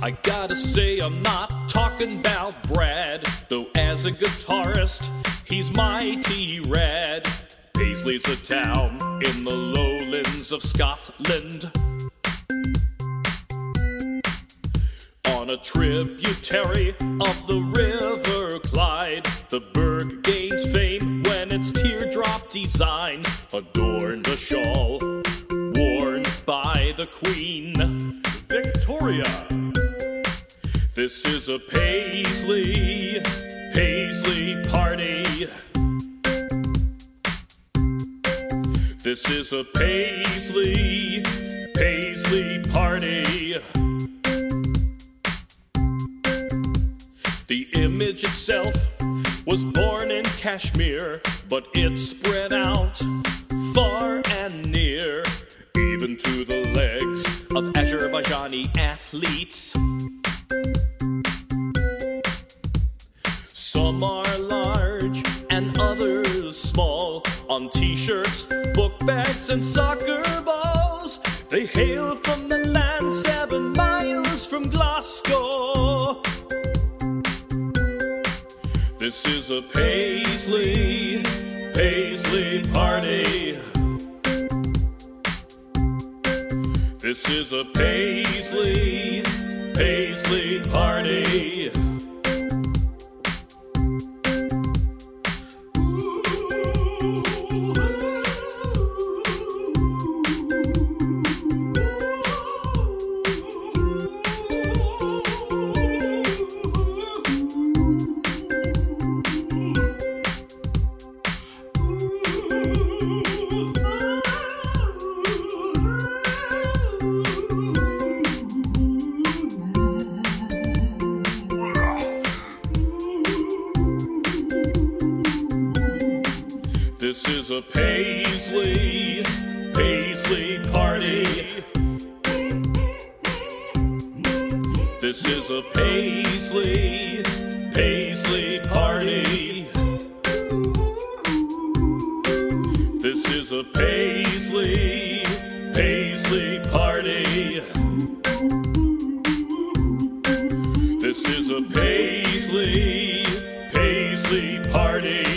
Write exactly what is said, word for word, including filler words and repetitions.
I gotta say I'm not talking about Brad, though as a guitarist, he's mighty rad. Paisley's a town in the lowlands of Scotland, on a tributary of the River Clyde. The burg gained fame when its teardrop design adorned a shawl worn by the Queen Victoria. This is a Paisley, Paisley party. This is a Paisley, Paisley party. The image itself was born in Kashmir, but it spread out far and near, even to the legs of Azerbaijani athletes. Some are large and others small, on t-shirts, book bags, and soccer balls. They hail from the land seven miles from Glasgow. This is a Paisley, Paisley party. This is a Paisley, Paisley party. This is a Paisley, Paisley party. This is a Paisley, Paisley party. This is a Paisley, Paisley party. This is a Paisley, Paisley party.